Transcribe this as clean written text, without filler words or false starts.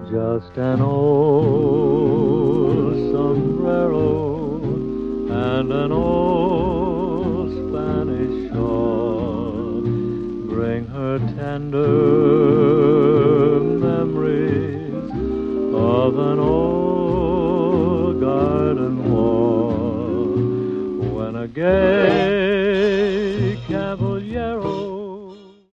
Just an old sombrero and an old Spanish shawl bring her tender memories of an old garden wall. When again